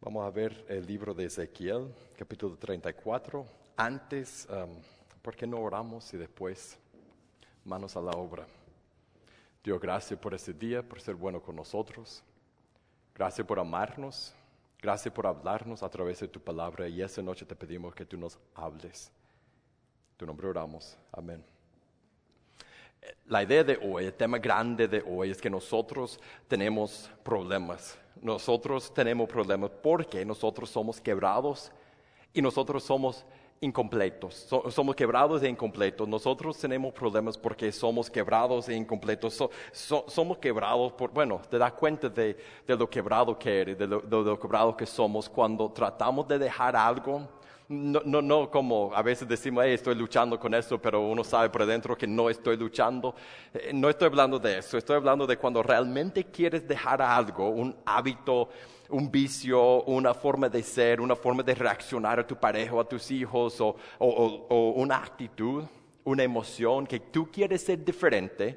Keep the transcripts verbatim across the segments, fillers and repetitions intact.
Vamos a ver el libro de Ezequiel, capítulo treinta y cuatro. Antes, um, ¿por qué no oramos y después manos a la obra? Dios, gracias por este día, por ser bueno con nosotros. Gracias por amarnos. Gracias por hablarnos a través de tu palabra. Y esta noche te pedimos que tú nos hables. En tu nombre oramos. Amén. La idea de hoy, el tema grande de hoy es que nosotros tenemos problemas. Nosotros tenemos problemas porque nosotros somos quebrados y nosotros somos incompletos. So, somos quebrados e incompletos. Nosotros tenemos problemas porque somos quebrados e incompletos. So, so, somos quebrados por, bueno, te das cuenta de, de lo quebrado que eres, de lo, de lo quebrado que somos cuando tratamos de dejar algo. No, no, no como a veces decimos, hey, estoy luchando con eso, pero uno sabe por dentro que no estoy luchando. Eh, no estoy hablando de eso, estoy hablando de cuando realmente quieres dejar algo, un hábito, un vicio, una forma de ser, una forma de reaccionar a tu pareja o a tus hijos, o, o, o, o una actitud, una emoción que tú quieres ser diferente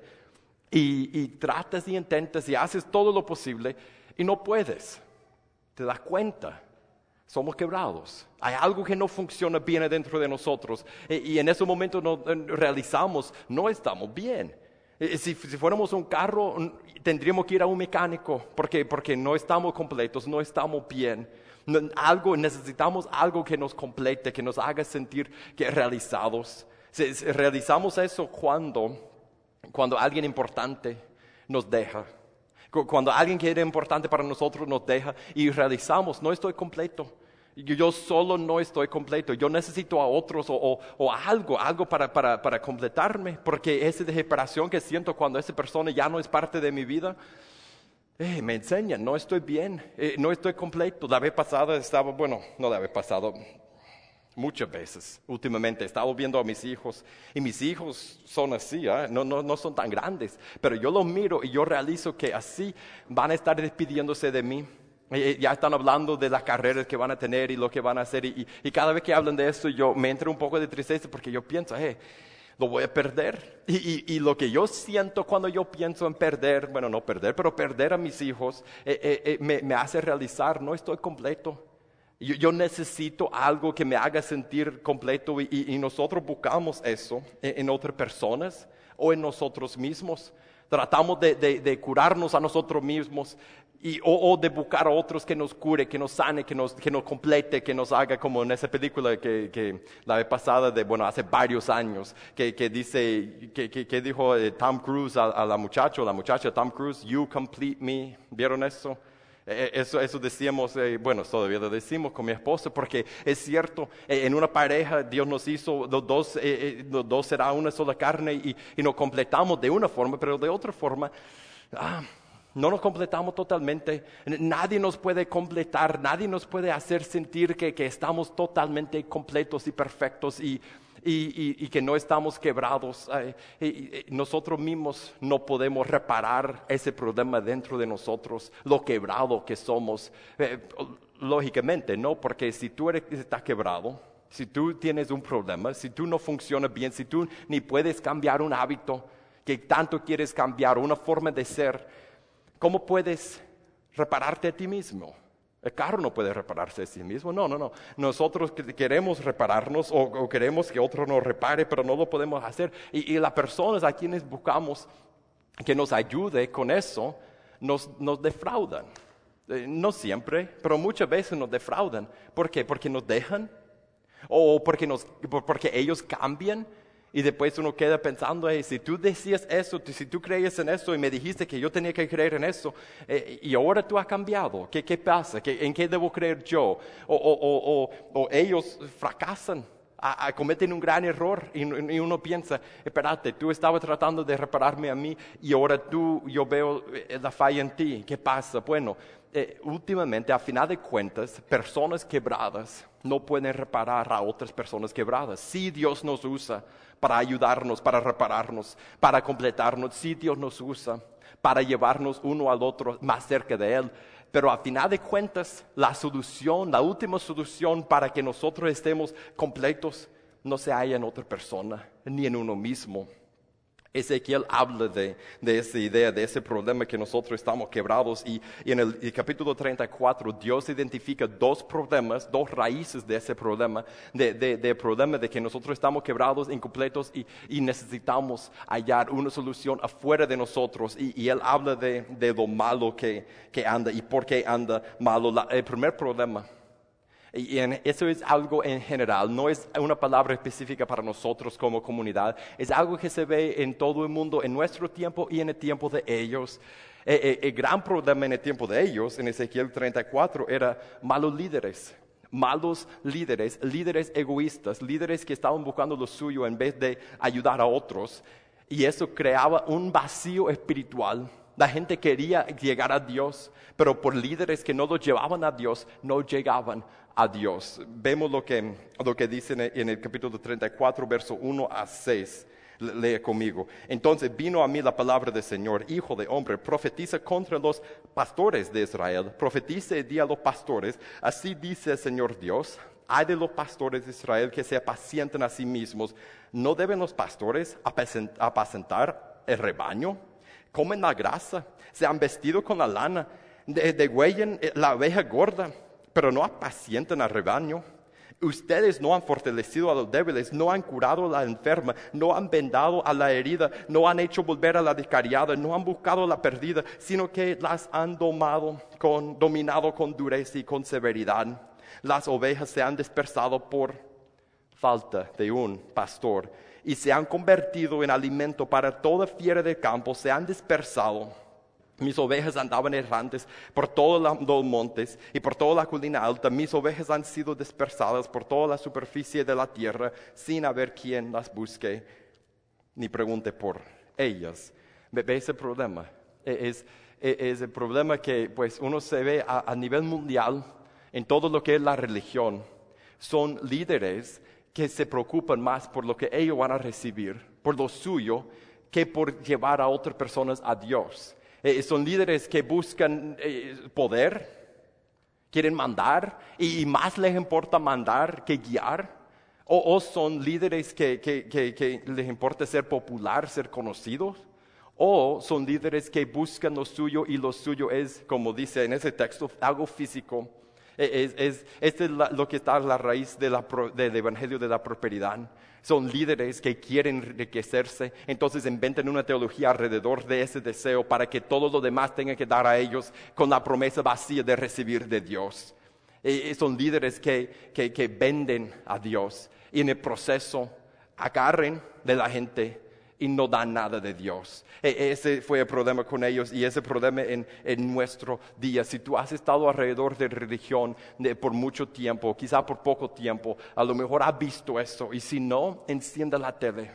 y, y tratas y intentas y haces todo lo posible y no puedes. Te das cuenta. Somos quebrados. Hay algo que no funciona bien dentro de nosotros. Y, y en ese momento nos realizamos, no estamos bien. Si, si fuéramos un carro, tendríamos que ir a un mecánico porque, porque no estamos completos, no estamos bien. Algo, necesitamos algo que nos complete, que nos haga sentir que realizados. Si, si realizamos eso cuando, cuando alguien importante nos deja. Cuando alguien que era importante para nosotros nos deja y realizamos, no estoy completo. Yo solo no estoy completo. Yo necesito a otros o, o, o algo, algo para, para, para completarme. Porque esa desesperación que siento cuando esa persona ya no es parte de mi vida, eh, me enseña, no estoy bien, eh, no estoy completo. La vez pasada estaba, bueno, no la vez pasada, muchas veces, últimamente, he estado viendo a mis hijos y mis hijos son así, ¿eh? no, no, no son tan grandes, pero yo los miro y yo realizo que así van a estar despidiéndose de mí. Y ya están hablando de las carreras que van a tener y lo que van a hacer y, y, y cada vez que hablan de eso yo me entra un poco de tristeza porque yo pienso, hey, lo voy a perder. Y, y, y lo que yo siento cuando yo pienso en perder, bueno, no perder, pero perder a mis hijos, eh, eh, eh, me, me hace realizar, no estoy completo. Yo, yo necesito algo que me haga sentir completo y, y, y nosotros buscamos eso en, en otras personas o en nosotros mismos. Tratamos de, de, de curarnos a nosotros mismos y, o, o de buscar a otros que nos cure, que nos sane, que nos, que nos complete, que nos haga como en esa película que, que la vez pasada, de, bueno, hace varios años, que, que dice, que, que, que dijo eh, Tom Cruise a, a la muchacha, la muchacha Tom Cruise, you complete me. ¿Vieron eso? Eso, eso decíamos, eh, bueno, todavía lo decimos con mi esposa, porque es cierto, eh, en una pareja Dios nos hizo, los dos, eh, eh, los dos será una sola carne y, y nos completamos de una forma, pero de otra forma, ah, no nos completamos totalmente. Nadie nos puede completar, nadie nos puede hacer sentir que, que estamos totalmente completos y perfectos y Y, y, y que no estamos quebrados. Eh, y, y nosotros mismos no podemos reparar ese problema dentro de nosotros, lo quebrado que somos. Eh, lógicamente, ¿no? Porque si tú eres, estás quebrado, si tú tienes un problema, si tú no funcionas bien, si tú ni puedes cambiar un hábito que tanto quieres cambiar, una forma de ser, ¿cómo puedes repararte a ti mismo? El carro no puede repararse a sí mismo. No, no, no. Nosotros queremos repararnos o, o queremos que otro nos repare, pero no lo podemos hacer. Y, y las personas a quienes buscamos que nos ayude con eso, nos, nos defraudan. Eh, no siempre, pero muchas veces nos defraudan. ¿Por qué? Porque nos dejan o porque, nos, porque ellos cambian. Y después uno queda pensando, hey, si tú decías eso, si tú creías en eso y me dijiste que yo tenía que creer en eso, eh, y ahora tú has cambiado, ¿qué, qué pasa? ¿Qué, ¿En qué debo creer yo? O, o, o, o, o ellos fracasan, a, a, cometen un gran error y, y uno piensa, espérate, tú estabas tratando de repararme a mí y ahora tú, yo veo la falla en ti, ¿qué pasa? Bueno, eh, últimamente, a final de cuentas, personas quebradas no pueden reparar a otras personas quebradas. Sí, Dios nos usa para ayudarnos, para repararnos, para completarnos. Sí, Dios nos usa para llevarnos uno al otro más cerca de Él. Pero a final de cuentas, la solución, la última solución para que nosotros estemos completos, no se halla en otra persona, ni en uno mismo. Ezequiel habla de, de esa idea, de ese problema que nosotros estamos quebrados y, y en el, el capítulo treinta y cuatro Dios identifica dos problemas, dos raíces de ese problema, de, de, de problema de que nosotros estamos quebrados, incompletos y, y necesitamos hallar una solución afuera de nosotros y, y Él habla de, de lo malo que, que anda y por qué anda malo. La, el primer problema, y en, eso es algo en general, no es una palabra específica para nosotros como comunidad, es algo que se ve en todo el mundo, en nuestro tiempo y en el tiempo de ellos. El, el, el gran problema en el tiempo de ellos, en Ezequiel treinta y cuatro, era malos líderes. Malos líderes, líderes egoístas, líderes que estaban buscando lo suyo en vez de ayudar a otros. Y eso creaba un vacío espiritual. La gente quería llegar a Dios, pero por líderes que no lo llevaban a Dios, no llegaban a Dios. Vemos lo que, lo que dice en el, en el capítulo treinta y cuatro, verso uno a seis. Lee conmigo. Entonces vino a mí la palabra del Señor: hijo de hombre, profetiza contra los pastores de Israel. Profetiza y di a los pastores: así dice el Señor Dios, hay de los pastores de Israel que se apacientan a sí mismos. ¿No deben los pastores apacentar el rebaño? Comen la grasa, se han vestido con la lana, degüellan la oveja gorda, pero no apacientan al rebaño. Ustedes no han fortalecido a los débiles, no han curado a la enferma, no han vendado a la herida, no han hecho volver a la descarriada, no han buscado a la perdida, sino que las han domado con, dominado con dureza y con severidad. Las ovejas se han dispersado por falta de un pastor y se han convertido en alimento para toda fiera del campo, se han dispersado. Mis ovejas andaban errantes por todos los montes y por toda la colina alta. Mis ovejas han sido dispersadas por toda la superficie de la tierra, sin haber quien las busque ni pregunte por ellas. ¿Ve ese problema? Es, es, es el problema que pues, uno se ve a, a nivel mundial en todo lo que es la religión. Son líderes que se preocupan más por lo que ellos van a recibir, por lo suyo, que por llevar a otras personas a Dios. Eh, son líderes que buscan eh, poder, quieren mandar, y, y más les importa mandar que guiar. O, o son líderes que, que, que, que les importa ser popular, ser conocidos. O son líderes que buscan lo suyo y lo suyo es, como dice en ese texto, algo físico. Es, es, este es la, lo que está a la raíz de la, del evangelio de la prosperidad. Son líderes que quieren enriquecerse, entonces inventan una teología alrededor de ese deseo para que todo lo demás tenga que dar a ellos con la promesa vacía de recibir de Dios. Y son líderes que, que, que venden a Dios y en el proceso agarren de la gente y no dan nada de Dios. E- ese fue el problema con ellos y ese problema en, en nuestro día. Si tú has estado alrededor de religión de, por mucho tiempo, quizá por poco tiempo, a lo mejor has visto eso. Y si no, encienda la tele.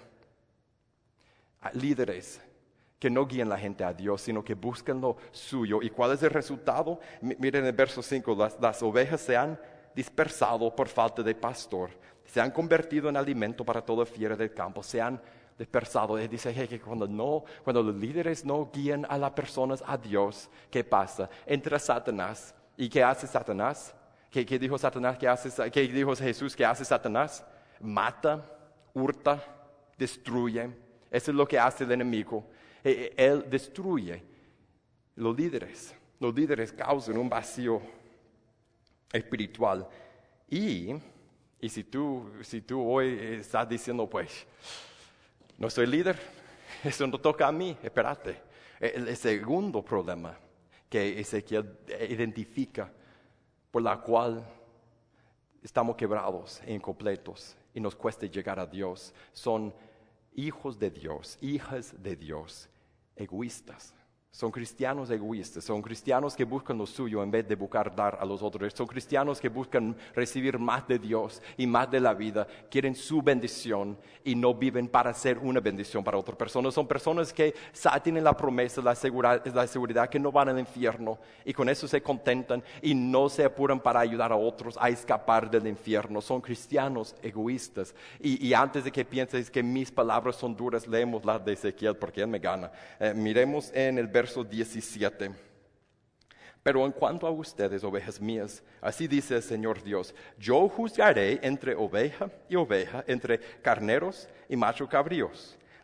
Hay líderes que no guían a la gente a Dios, sino que buscan lo suyo. ¿Y cuál es el resultado? M- miren el verso cinco, las, las ovejas se han dispersado por falta de pastor. Se han convertido en alimento para toda fiera del campo. Se han dispersado. Él dice hey, que cuando, no, cuando los líderes no guían a las personas a Dios, ¿qué pasa? Entra Satanás. ¿Y qué hace Satanás? ¿Qué, qué dijo Satanás? ¿Qué, hace, ¿Qué dijo Jesús? ¿Qué hace Satanás? Mata, hurta, destruye. Eso es lo que hace el enemigo. Él destruye los líderes. Los líderes causan un vacío espiritual. Y, y si, tú, si tú hoy estás diciendo, pues, no soy líder, eso no toca a mí, espérate. El, el segundo problema que Ezequiel identifica por la cual estamos quebrados e incompletos y nos cuesta llegar a Dios son hijos de Dios, hijas de Dios, egoístas. Son cristianos egoístas, son cristianos que buscan lo suyo en vez de buscar dar a los otros. Son cristianos que buscan recibir más de Dios y más de la vida. Quieren su bendición y no viven para ser una bendición para otras personas. Son personas que tienen la promesa, la seguridad, la seguridad que no van al infierno y con eso se contentan y no se apuran para ayudar a otros a escapar del infierno. Son cristianos egoístas. Y, y antes de que pienses que mis palabras son duras, leemos las de Ezequiel porque él me gana. Eh, miremos en el verso diecisiete. Pero en cuanto a ustedes, ovejas mías, así dice el Señor Dios, yo juzgaré entre oveja y oveja, entre carneros y macho cabríos.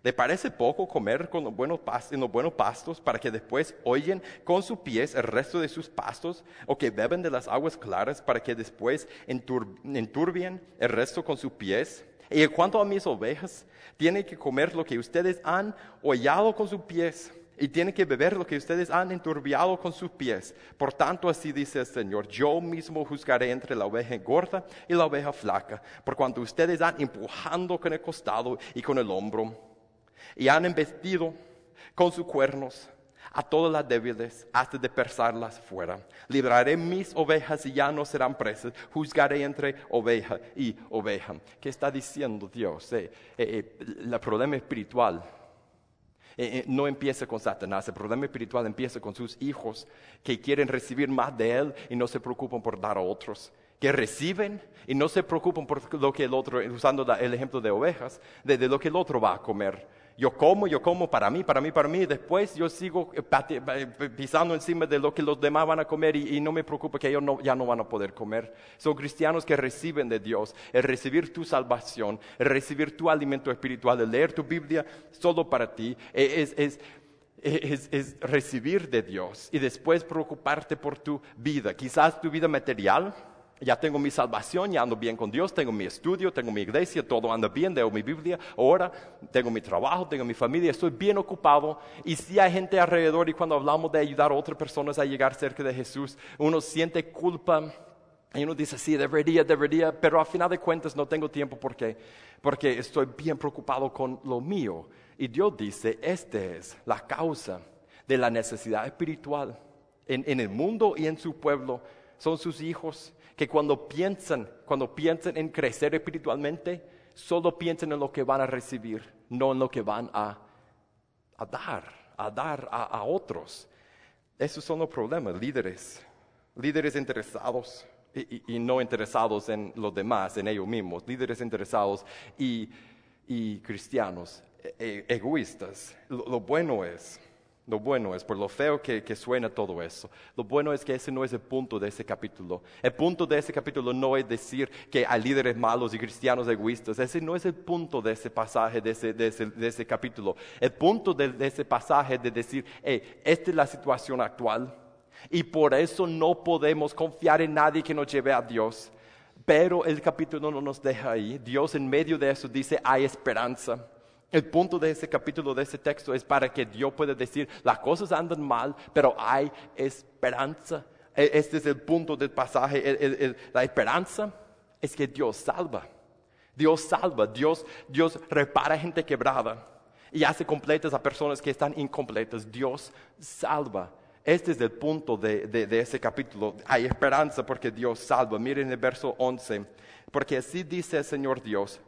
¿Le parece poco comer con los buenos pas- en los buenos pastos para que después oyen con sus pies el resto de sus pastos, o que beben de las aguas claras para que después entur- enturbien el resto con sus pies? Y en cuanto a mis ovejas, tienen que comer lo que ustedes han hollado con sus pies, y tienen que beber lo que ustedes han enturbiado con sus pies. Por tanto, así dice el Señor: yo mismo juzgaré entre la oveja gorda y la oveja flaca, por cuanto ustedes han empujado con el costado y con el hombro, y han embestido con sus cuernos a todas las débiles hasta dispersarlas fuera. Libraré mis ovejas y ya no serán presas. Juzgaré entre oveja y oveja. ¿Qué está diciendo Dios? Eh, eh, eh, el problema espiritual eh, eh, no empieza con Satanás. El problema espiritual empieza con sus hijos que quieren recibir más de Él y no se preocupan por dar a otros. Que reciben y no se preocupan por lo que el otro, usando el ejemplo de ovejas, de, de lo que el otro va a comer. Yo como, yo como para mí, para mí, para mí, y después yo sigo pisando encima de lo que los demás van a comer y, y no me preocupa que ellos no, ya no van a poder comer. Son cristianos que reciben de Dios, el recibir tu salvación, el recibir tu alimento espiritual, el leer tu Biblia solo para ti, es... es Es, es recibir de Dios y después preocuparte por tu vida. Quizás tu vida material, ya tengo mi salvación, ya ando bien con Dios, tengo mi estudio, tengo mi iglesia, todo anda bien, leo mi Biblia, ahora tengo mi trabajo, tengo mi familia, estoy bien ocupado. Y si hay gente alrededor, y cuando hablamos de ayudar a otras personas a llegar cerca de Jesús, uno siente culpa. Y uno dice, sí, debería, debería, pero al final de cuentas no tengo tiempo. ¿Por qué? Porque estoy bien preocupado con lo mío. Y Dios dice, esta es la causa de la necesidad espiritual en, en el mundo y en su pueblo. Son sus hijos que cuando piensan, cuando piensan en crecer espiritualmente, solo piensan en lo que van a recibir, no en lo que van a, a dar, a dar a, a otros. Esos son los problemas, líderes, líderes interesados. Y, y, y no interesados en los demás, en ellos mismos, líderes interesados y, y cristianos e, e, egoístas. Lo, lo bueno es, lo bueno es, por lo feo que, que suena todo eso, lo bueno es que ese no es el punto de ese capítulo. El punto de ese capítulo no es decir que hay líderes malos y cristianos egoístas. Ese no es el punto de ese pasaje, de ese, de ese, de ese capítulo. El punto de, de ese pasaje es de decir, hey, esta es la situación actual. Y por eso no podemos confiar en nadie que nos lleve a Dios. Pero el capítulo no nos deja ahí. Dios en medio de eso dice, hay esperanza. El punto de ese capítulo, de ese texto, es para que Dios pueda decir, las cosas andan mal, pero hay esperanza. Este es el punto del pasaje. El, el, el, la esperanza es que Dios salva. Dios salva. Dios, Dios repara gente quebrada y hace completas a personas que están incompletas. Dios salva. Este es el punto de, de, de ese capítulo. Hay esperanza porque Dios salva. Miren el verso once. Porque así dice el Señor Dios: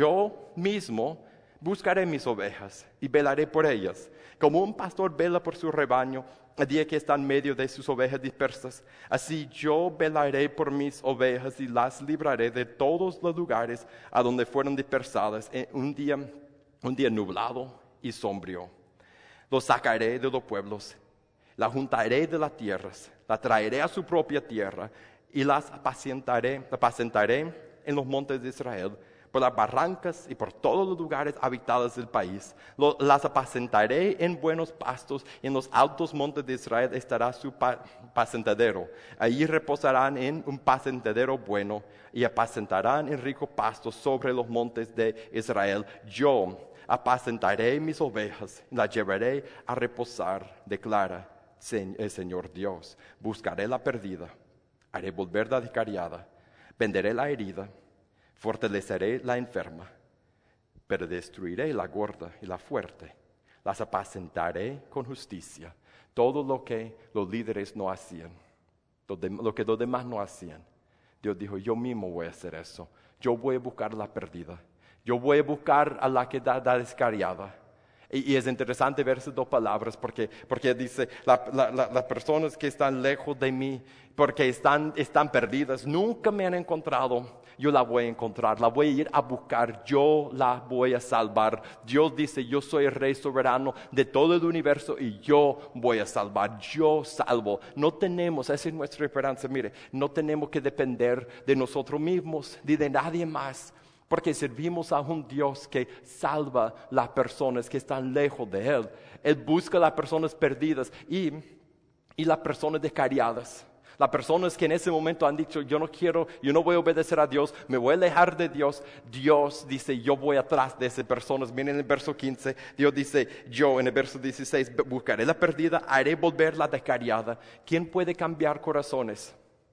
yo mismo buscaré mis ovejas y velaré por ellas. Como un pastor vela por su rebaño el día que está en medio de sus ovejas dispersas, así yo velaré por mis ovejas y las libraré de todos los lugares a donde fueron dispersadas en un día, un día nublado y sombrío. Los sacaré de los pueblos, la juntaré de las tierras, la traeré a su propia tierra y las apacentaré, apacentaré en los montes de Israel, por las barrancas y por todos los lugares habitados del país. Lo, las apacentaré en buenos pastos, y en los altos montes de Israel estará su pa, apacentadero. Allí reposarán en un apacentadero bueno y apacentarán en rico pasto sobre los montes de Israel. Yo apacentaré mis ovejas y las llevaré a reposar, declara el Señor Dios. Buscaré la perdida, haré volver la descarriada, venderé la herida, fortaleceré la enferma, pero destruiré la gorda y la fuerte. Las apacentaré con justicia. Todo lo que los líderes no hacían, lo, de, lo que los demás no hacían, Dios dijo, yo mismo voy a hacer eso. Yo voy a buscar la perdida. Yo voy a buscar a la que da, da descarriada. Y, y es interesante ver esas dos palabras porque, porque dice, la, la, la, las personas que están lejos de mí, porque están, están perdidas, nunca me han encontrado, yo la voy a encontrar, la voy a ir a buscar, yo la voy a salvar. Dios dice, yo soy el Rey soberano de todo el universo y yo voy a salvar, yo salvo. No tenemos, esa es nuestra esperanza, mire, no tenemos que depender de nosotros mismos ni de nadie más. Porque servimos a un Dios que salva a las personas que están lejos de Él. Él busca a las personas perdidas y, y las personas descarriadas. Las personas que en ese momento han dicho, yo no quiero, yo no voy a obedecer a Dios, me voy a alejar de Dios. Dios dice, yo voy atrás de esas personas. Miren en el verso quince, Dios dice, yo en el verso dieciséis, buscaré la perdida, haré volver la descarriada. ¿Quién puede cambiar corazones?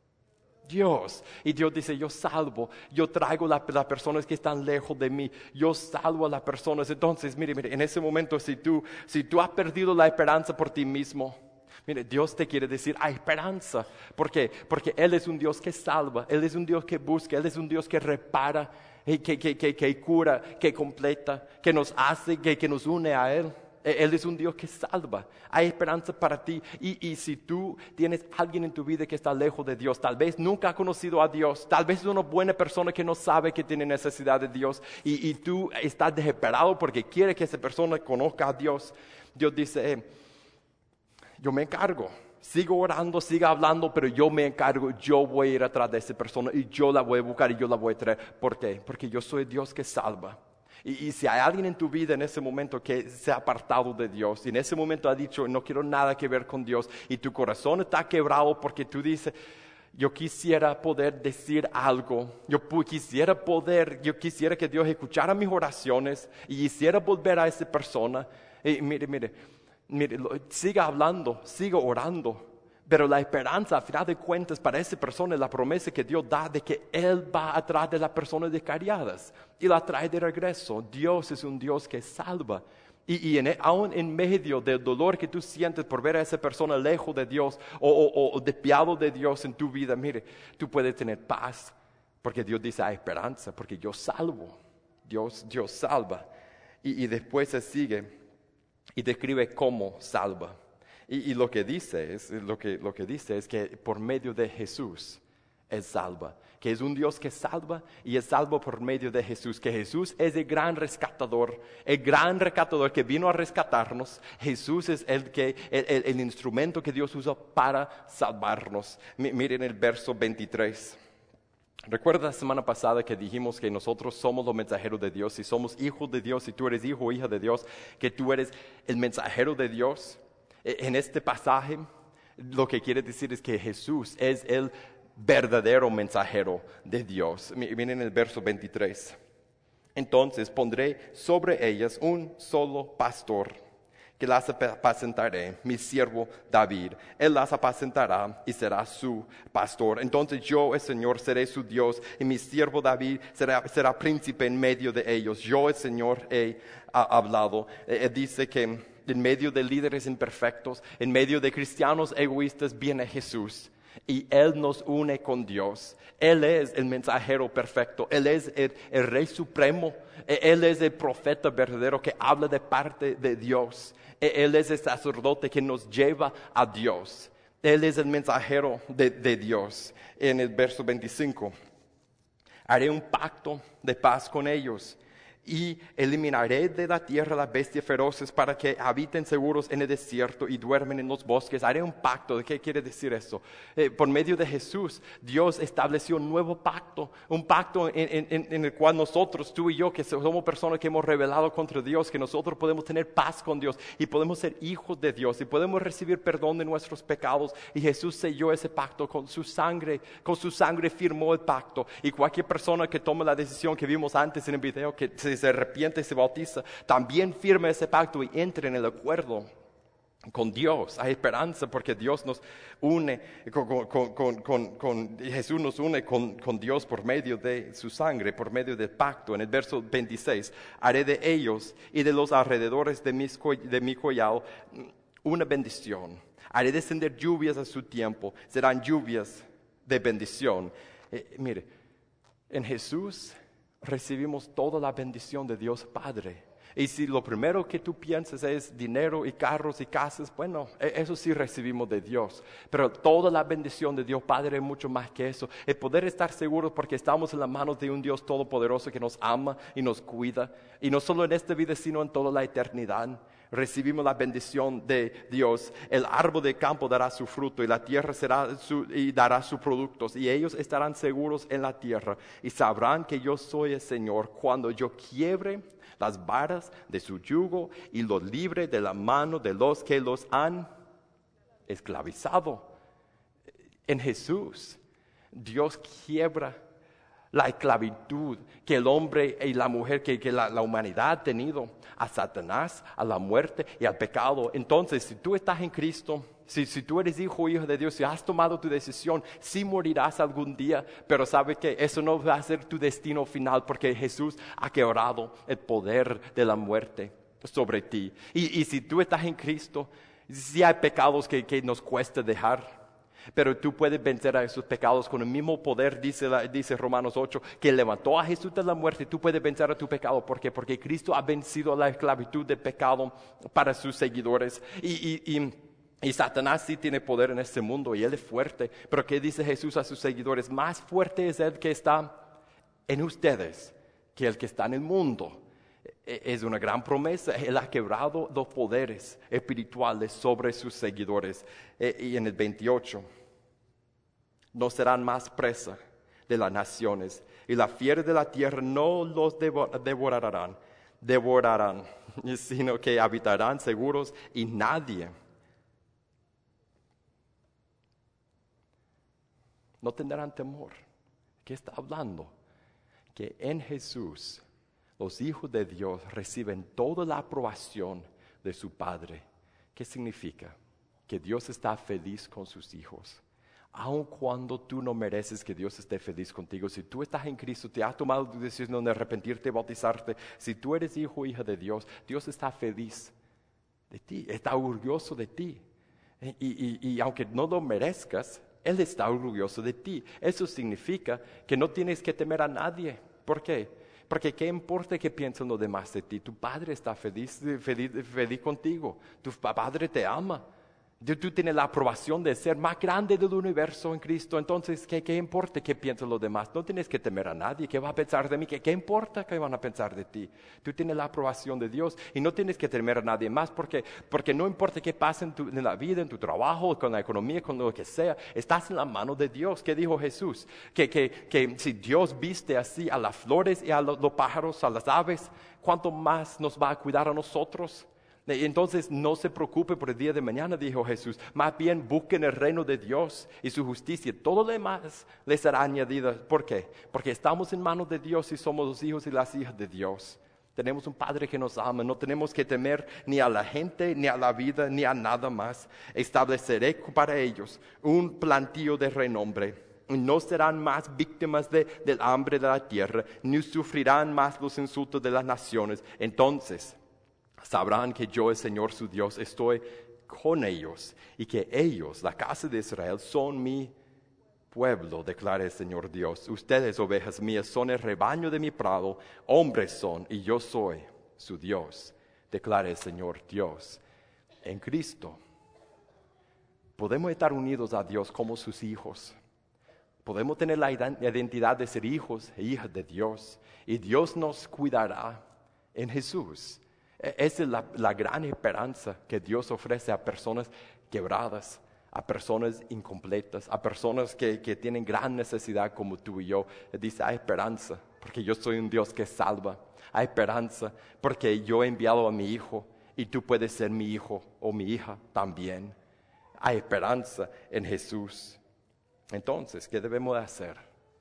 Dios. Y Dios dice, yo salvo, yo traigo a las personas que están lejos de mí, yo salvo a las personas. Entonces, mire, mire, en ese momento si tú, si tú has perdido la esperanza por ti mismo, mire, Dios te quiere decir, hay esperanza. ¿Por qué? Porque Él es un Dios que salva, Él es un Dios que busca, Él es un Dios que repara, que, que, que, que cura, que completa, que nos hace, que, que nos une a Él. Él es un Dios que salva. Hay esperanza para ti. Y, y si tú tienes alguien en tu vida que está lejos de Dios, tal vez nunca ha conocido a Dios, tal vez es una buena persona que no sabe que tiene necesidad de Dios, y, y tú estás desesperado porque quieres que esa persona conozca a Dios, Dios dice, eh, yo me encargo. Sigo orando, siga hablando, pero yo me encargo, yo voy a ir atrás de esa persona y yo la voy a buscar y yo la voy a traer. ¿Por qué? Porque yo soy Dios que salva. Y, y si hay alguien en tu vida en ese momento que se ha apartado de Dios y en ese momento ha dicho, no quiero nada que ver con Dios, y tu corazón está quebrado porque tú dices, yo quisiera poder decir algo, yo quisiera poder, yo quisiera que Dios escuchara mis oraciones y quisiera volver a esa persona. Y mire, mire, mire, siga hablando, siga orando. Pero la esperanza, a final de cuentas, para esa persona es la promesa que Dios da de que Él va atrás de las personas descarriadas y la trae de regreso. Dios es un Dios que salva. Y, y en, aún en medio del dolor que tú sientes por ver a esa persona lejos de Dios o, o, o despiado de Dios en tu vida, mire, tú puedes tener paz porque Dios dice, hay esperanza, porque yo salvo. Dios, Dios salva. Y, y después se sigue y describe cómo salva. Y, y lo que dice es, lo que, lo que dice es que por medio de Jesús Él salva. Que es un Dios que salva y es salvo por medio de Jesús. Que Jesús es el gran rescatador, el gran rescatador que vino a rescatarnos. Jesús es el, que, el, el, el instrumento que Dios usa para salvarnos. M- miren el verso veintitrés. Recuerda la semana pasada que dijimos que nosotros somos los mensajeros de Dios y somos hijos de Dios y tú eres hijo o hija de Dios, que tú eres el mensajero de Dios. En este pasaje, lo que quiere decir es que Jesús es el verdadero mensajero de Dios. Miren el verso veintitrés. Entonces pondré sobre ellas un solo pastor, que las apacentaré, mi siervo David. Él las apacentará y será su pastor. Entonces yo, el Señor, seré su Dios, y mi siervo David será, será príncipe en medio de ellos. Yo, el Señor, he ha hablado. Eh, dice que en medio de líderes imperfectos, en medio de cristianos egoístas, viene Jesús. Y Él nos une con Dios. Él es el mensajero perfecto. Él es el, el Rey Supremo. Él es el profeta verdadero que habla de parte de Dios. Él es el sacerdote que nos lleva a Dios. Él es el mensajero de, de Dios. En el verso veinticinco, haré un pacto de paz con ellos y eliminaré de la tierra las bestias feroces para que habiten seguros en el desierto y duermen en los bosques. Haré un pacto. ¿De qué quiere decir eso? Eh, por medio de Jesús, Dios estableció un nuevo pacto, un pacto en, en, en el cual nosotros, tú y yo, que somos personas que hemos rebelado contra Dios, que nosotros podemos tener paz con Dios y podemos ser hijos de Dios y podemos recibir perdón de nuestros pecados. Y Jesús selló ese pacto con su sangre, con su sangre firmó el pacto. Y cualquier persona que tome la decisión que vimos antes en el video, que se se arrepiente y se bautiza, también firme ese pacto y entre en el acuerdo con Dios. Hay esperanza porque Dios nos une, con, con, con, con, con Jesús nos une con, con Dios por medio de su sangre, por medio del pacto. En el verso veintiséis, haré de ellos y de los alrededores de, mis, de mi collado una bendición. Haré descender lluvias a su tiempo, serán lluvias de bendición. Eh, mire, en Jesús recibimos toda la bendición de Dios Padre. Y si lo primero que tú piensas es dinero y carros y casas, bueno, eso sí recibimos de Dios. Pero toda la bendición de Dios Padre es mucho más que eso. El poder estar seguros porque estamos en las manos de un Dios todopoderoso que nos ama y nos cuida. Y no solo en esta vida, sino en toda la eternidad. recibimos la bendición de Dios. El árbol del campo dará su fruto y la tierra será su, y dará sus productos. Y ellos estarán seguros en la tierra y sabrán que yo soy el Señor cuando yo quiebre las varas de su yugo y los libre de la mano de los que los han esclavizado. En Jesús, Dios quiebra la esclavitud que el hombre y la mujer, que, que la, la humanidad ha tenido a Satanás, a la muerte y al pecado. Entonces, si tú estás en Cristo, si, si tú eres hijo o hija de Dios, si has tomado tu decisión, sí morirás algún día, pero sabes que eso no va a ser tu destino final, porque Jesús ha quebrado el poder de la muerte sobre ti. Y, y si tú estás en Cristo, sí hay pecados que, que nos cuesta dejar, pero tú puedes vencer a esos pecados con el mismo poder, dice, la, dice Romanos ocho, que levantó a Jesús de la muerte. Tú puedes vencer a tu pecado. ¿Por qué? Porque Cristo ha vencido la esclavitud del pecado para sus seguidores. Y, y, y, y Satanás sí tiene poder en este mundo y él es fuerte. Pero ¿qué dice Jesús a sus seguidores? Más fuerte es el que está en ustedes que el que está en el mundo. Es una gran promesa. Él ha quebrado los poderes espirituales sobre sus seguidores. Y en el veintiocho, no serán más presa de las naciones, y las fieras de la tierra no los devorarán, devorarán, sino que habitarán seguros y nadie no tendrán temor. ¿Qué está hablando? Que en Jesús los hijos de Dios reciben toda la aprobación de su Padre. ¿Qué significa? Que Dios está feliz con sus hijos. Aun cuando tú no mereces que Dios esté feliz contigo, si tú estás en Cristo, te has tomado tu decisión de arrepentirte y bautizarte, si tú eres hijo o hija de Dios, Dios está feliz de ti, está orgulloso de ti. Y, y, y aunque no lo merezcas, Él está orgulloso de ti. Eso significa que no tienes que temer a nadie. ¿Por qué? Porque qué importa que piensen los demás de ti. Tu Padre está feliz, feliz, feliz contigo. Tu Padre te ama. Tú tienes la aprobación de ser más grande del universo en Cristo. Entonces, ¿qué, qué importa qué piensan los demás? No tienes que temer a nadie. ¿Qué va a pensar de mí? ¿Qué, qué importa qué van a pensar de ti? Tú tienes la aprobación de Dios y no tienes que temer a nadie más porque, porque no importa qué pase en, tu, en la vida, en tu trabajo, con la economía, con lo que sea. Estás en la mano de Dios. ¿Qué dijo Jesús? Que, que, que si Dios viste así a las flores y a los, los pájaros, a las aves, ¿cuánto más nos va a cuidar a nosotros? Entonces no se preocupe por el día de mañana, dijo Jesús. Más bien busquen el reino de Dios y su justicia. Todo lo demás les será añadido. ¿Por qué? Porque estamos en manos de Dios y somos los hijos y las hijas de Dios. Tenemos un Padre que nos ama. No tenemos que temer ni a la gente, ni a la vida, ni a nada más. Estableceré para ellos un plantío de renombre. No serán más víctimas de, del hambre de la tierra, ni sufrirán más los insultos de las naciones. Entonces sabrán que yo, el Señor su Dios, estoy con ellos y que ellos, la casa de Israel, son mi pueblo, declara el Señor Dios. Ustedes, ovejas mías, son el rebaño de mi prado, hombres son y yo soy su Dios, declara el Señor Dios. En Cristo podemos estar unidos a Dios como sus hijos. Podemos tener la identidad de ser hijos e hijas de Dios y Dios nos cuidará en Jesús. Esa es la, la gran esperanza que Dios ofrece a personas quebradas, a personas incompletas, a personas que, que tienen gran necesidad como tú y yo. Dice, hay esperanza, porque yo soy un Dios que salva. Hay esperanza, porque yo he enviado a mi hijo y tú puedes ser mi hijo o mi hija también. Hay esperanza en Jesús. Entonces, ¿qué debemos de hacer?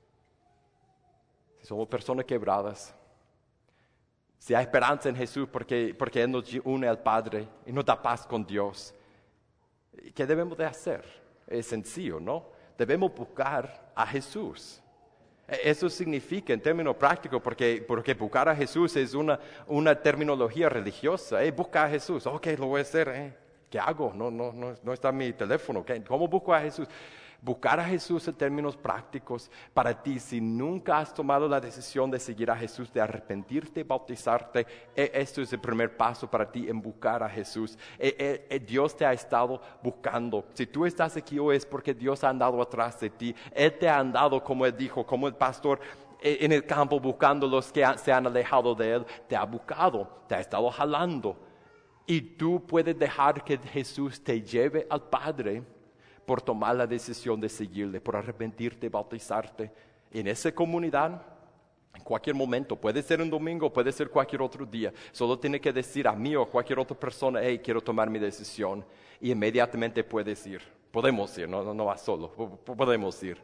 Si somos personas quebradas, si hay esperanza en Jesús porque, porque Él nos une al Padre y nos da paz con Dios, ¿qué debemos de hacer? Es sencillo, ¿no? Debemos buscar a Jesús. Eso significa en términos prácticos, porque, porque buscar a Jesús es una, una terminología religiosa. Eh, busca a Jesús, ok, lo voy a hacer. Eh. ¿Qué hago? No, no, no, no está en mi teléfono. ¿Qué? ¿Cómo busco a Jesús? Buscar a Jesús en términos prácticos para ti, si nunca has tomado la decisión de seguir a Jesús, de arrepentirte, bautizarte, esto es el primer paso para ti en buscar a Jesús. Dios te ha estado buscando. Si tú estás aquí hoy es porque Dios ha andado atrás de ti. Él te ha andado, como Él dijo, como el pastor en el campo buscando los que se han alejado de Él. Te ha buscado, te ha estado jalando. Y tú puedes dejar que Jesús te lleve al Padre por tomar la decisión de seguirle, por arrepentirte, bautizarte en esa comunidad. En cualquier momento, puede ser un domingo, puede ser cualquier otro día. Solo tiene que decir a mí o a cualquier otra persona, hey, quiero tomar mi decisión. Y inmediatamente puedes ir. Podemos ir, no, no, no vas solo, podemos ir.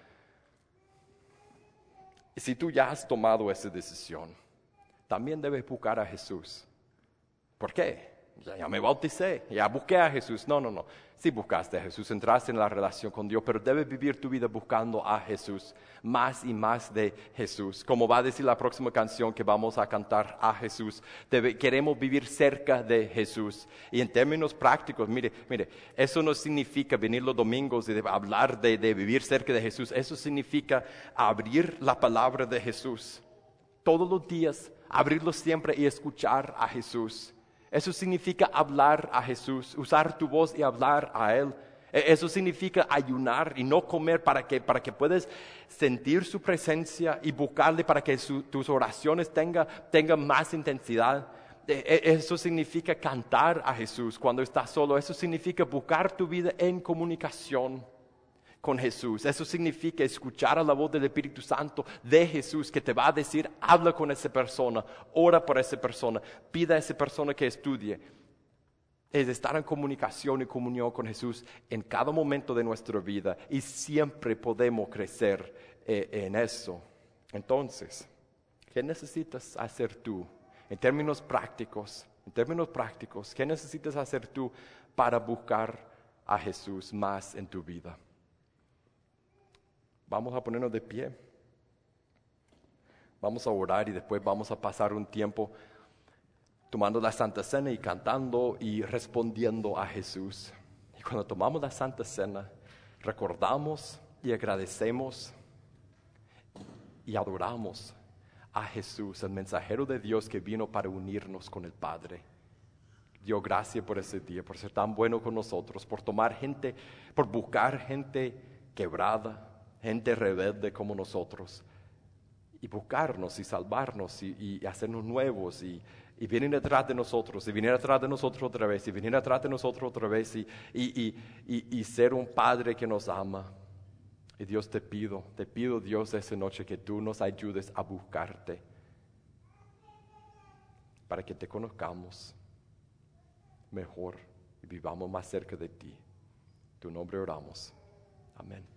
Y si tú ya has tomado esa decisión, también debes buscar a Jesús. ¿Por qué? Ya, ya me bauticé, ya busqué a Jesús. No, no, no. Sí buscaste a Jesús, entraste en la relación con Dios, pero debes vivir tu vida buscando a Jesús, más y más de Jesús. Como va a decir la próxima canción que vamos a cantar, a Jesús. Debe, queremos vivir cerca de Jesús. Y en términos prácticos, mire, mire, eso no significa venir los domingos y de hablar de, de vivir cerca de Jesús. Eso significa abrir la palabra de Jesús. Todos los días, abrirlo siempre y escuchar a Jesús. Eso significa hablar a Jesús, usar tu voz y hablar a Él. Eso significa ayunar y no comer para que, para que puedas sentir su presencia y buscarle para que su, tus oraciones tengan tenga más intensidad. Eso significa cantar a Jesús cuando estás solo. Eso significa buscar tu vida en comunicación con Jesús. Eso significa escuchar a la voz del Espíritu Santo de Jesús que te va a decir, habla con esa persona, ora por esa persona, pida a esa persona que estudie. Es estar en comunicación y comunión con Jesús en cada momento de nuestra vida y siempre podemos crecer eh, en eso. Entonces, ¿qué necesitas hacer tú en términos prácticos? En términos prácticos, ¿qué necesitas hacer tú para buscar a Jesús más en tu vida? Vamos a ponernos de pie. Vamos a orar y después vamos a pasar un tiempo tomando la Santa Cena y cantando y respondiendo a Jesús. Y cuando tomamos la Santa Cena, recordamos y agradecemos y adoramos a Jesús, el mensajero de Dios que vino para unirnos con el Padre. Dios, gracias por ese día, por ser tan bueno con nosotros, por tomar gente, por buscar gente quebrada, gente rebelde como nosotros, y buscarnos y salvarnos y, y hacernos nuevos y, y venir detrás de nosotros y venir atrás de nosotros otra vez y venir atrás de nosotros otra vez y, y, y, y, y ser un Padre que nos ama. Y Dios, te pido, te pido Dios esta noche que tú nos ayudes a buscarte para que te conozcamos mejor y vivamos más cerca de ti. En tu nombre oramos. Amén.